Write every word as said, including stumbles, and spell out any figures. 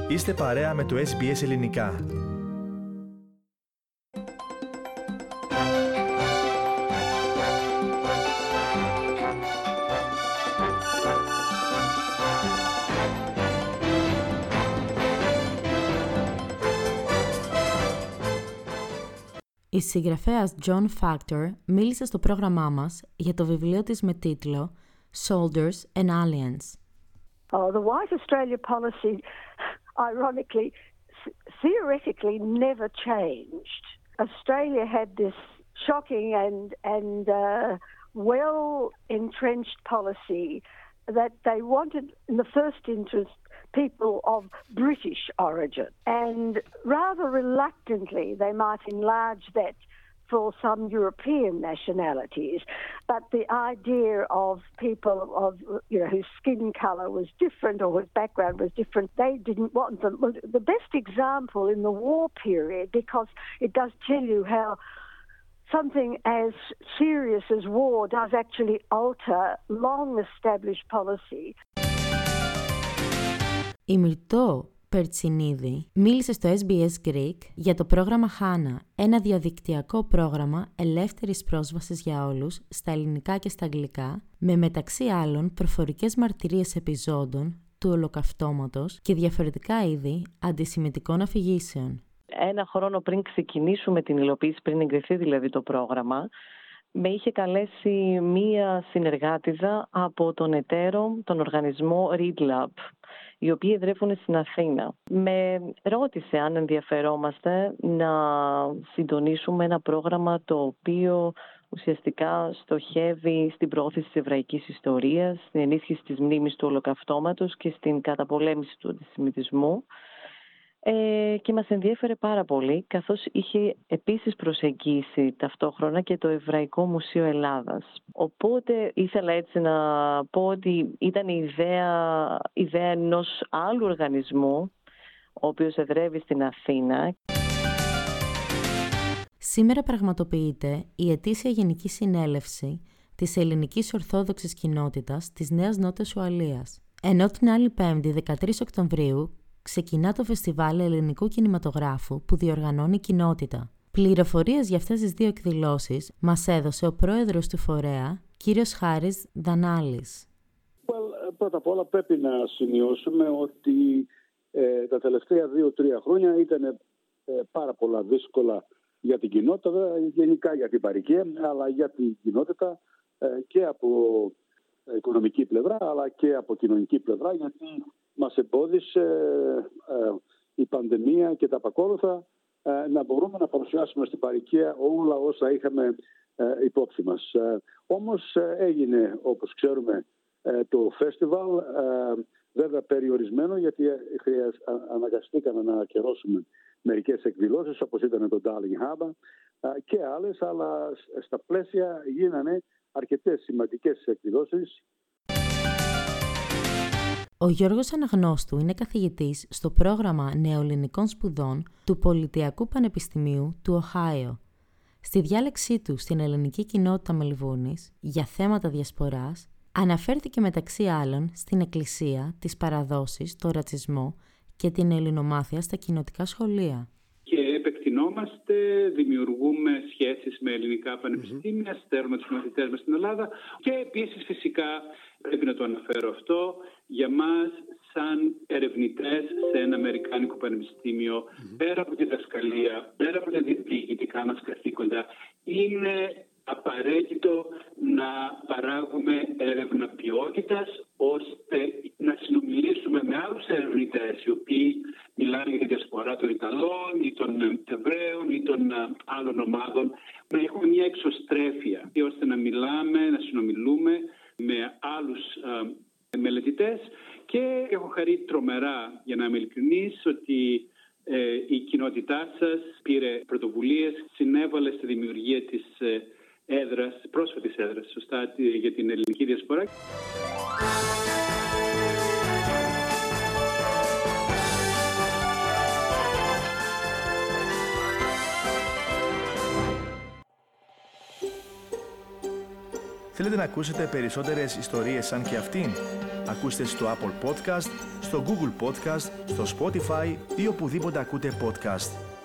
Είστε παρέα με το Ες Μπι Ες Ελληνικά. Η συγγραφέας John Factor μίλησε στο πρόγραμμά μας για το βιβλίο της με τίτλο Soldiers and Aliens. Oh, the White Australia policy, ironically, theoretically never changed. Australia had this shocking and, and uh, well-entrenched policy that they wanted, in the first instance, people of British origin. And rather reluctantly, they might enlarge that for some European nationalities. But the idea of people of, you know, whose skin colour was different or whose background was different, they didn't want them. The best example in the war period, because it does tell you how something as serious as war does actually alter long-established policy. Η Μυρτώ Περτσινίδη μίλησε στο Ες Μπι Ες Greek για το πρόγραμμα Χάνα, ένα διαδικτυακό πρόγραμμα ελεύθερης πρόσβασης για όλους στα ελληνικά και στα αγγλικά, με μεταξύ άλλων προφορικές μαρτυρίες επιζώντων του Ολοκαυτώματος και διαφορετικά είδη αντισημιτικών αφηγήσεων. Ένα χρόνο πριν ξεκινήσουμε την υλοποίηση, πριν εγκριθεί δηλαδή το πρόγραμμα, με είχε καλέσει μία συνεργάτηδα από τον εταίρο, τον οργανισμό ReadLab, οι οποίοι εδρεύουν στην Αθήνα. Με ρώτησε αν ενδιαφερόμαστε να συντονίσουμε ένα πρόγραμμα το οποίο ουσιαστικά στοχεύει στην προώθηση της εβραϊκής ιστορίας, στην ενίσχυση της μνήμης του Ολοκαυτώματος και στην καταπολέμηση του αντισημιτισμού. Ε, και μας ενδιέφερε πάρα πολύ, καθώς είχε επίσης προσεγγίσει ταυτόχρονα και το Εβραϊκό Μουσείο Ελλάδας. Οπότε ήθελα έτσι να πω ότι ήταν η ιδέα, ιδέα ενός άλλου οργανισμού, ο οποίος εδρεύει στην Αθήνα. Σήμερα πραγματοποιείται η ετήσια Γενική Συνέλευση της Ελληνικής Ορθόδοξης Κοινότητας της Νέας Νότιας Ουαλίας. Ενώ την άλλη Πέμπτη, δεκατρείς Οκτωβρίου, ξεκινά το Φεστιβάλ Ελληνικού Κινηματογράφου που διοργανώνει η κοινότητα. Πληροφορίες για αυτές τις δύο εκδηλώσεις μας έδωσε ο πρόεδρος του φορέα, κύριος Χάρης Δανάλης. Well, πρώτα απ' όλα πρέπει να σημειώσουμε ότι ε, τα τελευταία δύο-τρία χρόνια ήταν ε, πάρα πολλά δύσκολα για την κοινότητα, γενικά για την παροικία, αλλά για την κοινότητα ε, και από οικονομική πλευρά, αλλά και από κοινωνική πλευρά, γιατί μας εμπόδισε ε, η πανδημία και τα επακόλουθα ε, να μπορούμε να παρουσιάσουμε στην παροικία όλα όσα είχαμε ε, υπόψη μας. Ε, όμως ε, έγινε, όπως ξέρουμε, ε, το φεστιβάλ, ε, βέβαια περιορισμένο, γιατί ε, αναγκαστήκαμε να ακυρώσουμε μερικές εκδηλώσεις, όπως ήταν το Darling Harbour ε, και άλλες, αλλά στα πλαίσια γίνανε αρκετές σημαντικές εκδηλώσεις. Ο Γιώργος Αναγνώστου είναι καθηγητής στο πρόγραμμα Νεοελληνικών Σπουδών του Πολιτειακού Πανεπιστημίου του Οχάιο. Στη διάλεξή του στην ελληνική κοινότητα Μελβούρνης για θέματα διασποράς, αναφέρθηκε μεταξύ άλλων στην Εκκλησία, τις παραδόσεις, το ρατσισμό και την ελληνομάθεια στα κοινοτικά σχολεία. Και επεκτηνόμαστε, δημιουργούμε σχέσεις με ελληνικά πανεπιστήμια, mm-hmm. στέλνουμε τους μαθητές μας στην Ελλάδα και επίσης φυσικά πρέπει να το αναφέρω αυτό, για μας σαν ερευνητές σε ένα αμερικάνικο πανεπιστήμιο, mm-hmm. πέρα από τη διδασκαλία, πέρα από τα διοικητικά μας καθήκοντα, είναι απαραίτητο να παράγουμε έρευνα ποιότητας, ώστε να συνομιλήσουμε με άλλους ερευνητές οι οποίοι μιλάνε για τη διασπορά των Ιταλών ή των Εβραίων ή των άλλων ομάδων, να έχουμε μια εξωστρέφεια, ώστε να μιλάμε, να συνομιλούμε με άλλους ε, μελετητές. Και έχω χαρεί τρομερά, για να είμαι ειλικρινής, ότι ε, η κοινότητά σας πήρε πρωτοβουλίες, συνέβαλε στη δημιουργία της ε, έδρας, πρόσφατης έδρας, σωστά, για την ελληνική διασπορά. Θέλετε να ακούσετε περισσότερες ιστορίες σαν και αυτήν? Ακούστε στο Apple Podcast, στο Google Podcast, στο Spotify ή οπουδήποτε ακούτε podcast.